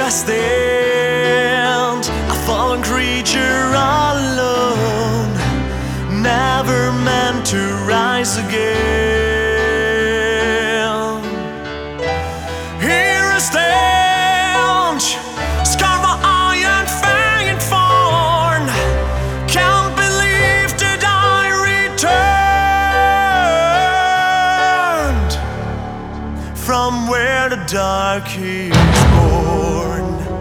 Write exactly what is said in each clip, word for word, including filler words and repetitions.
I stand, a fallen creature alone, never meant to rise again. Here I stand, scarred by iron fang and thorn. Can't believe that I returned from where the dark is born.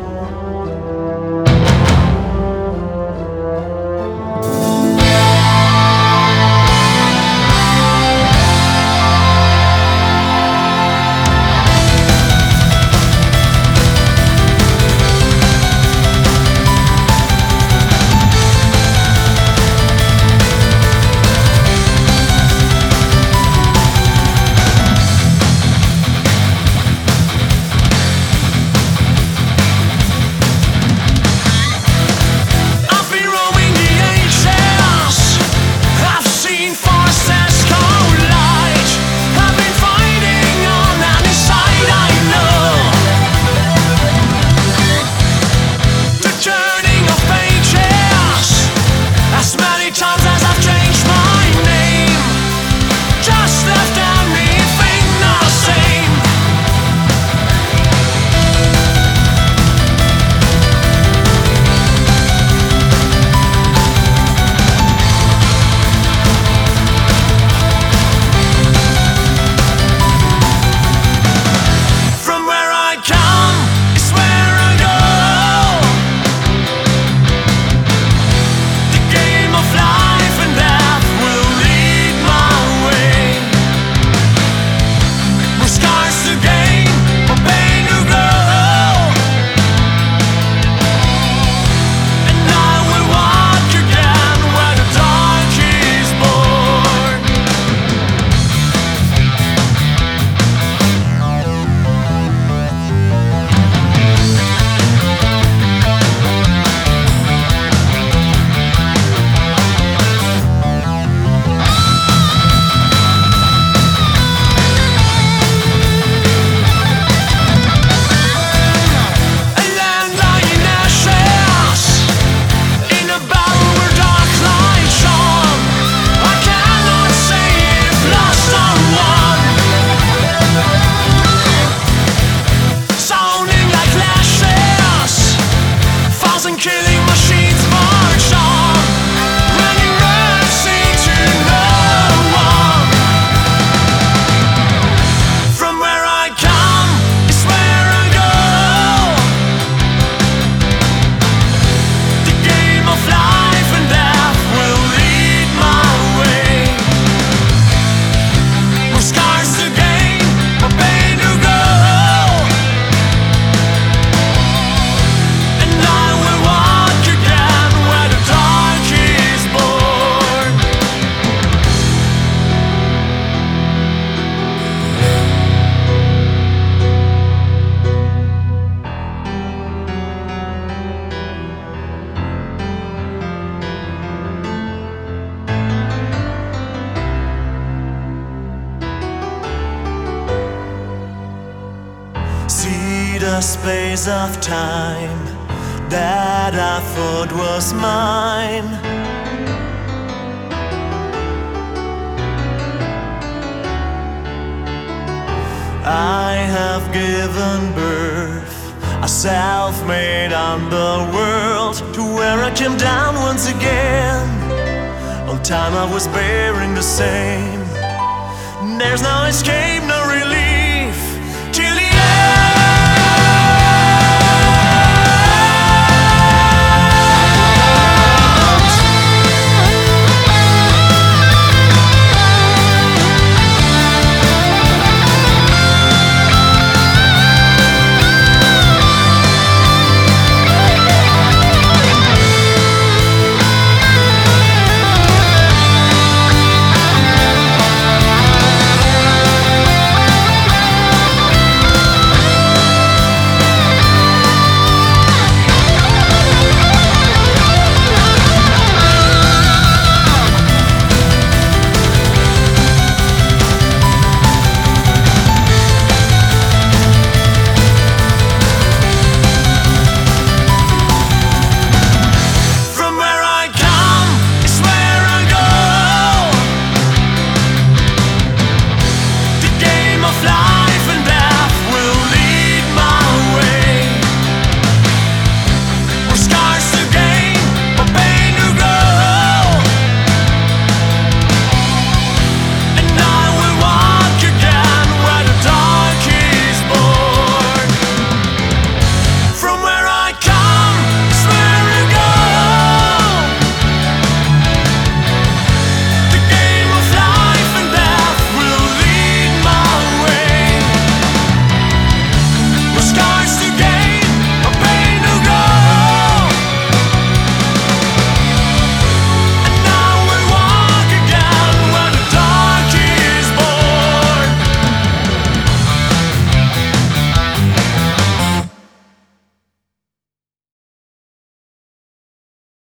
See the space of time that I thought was mine. I have given birth, a self-made underworld, to where I came down once again. All time I was bearing the same. There's no escape, no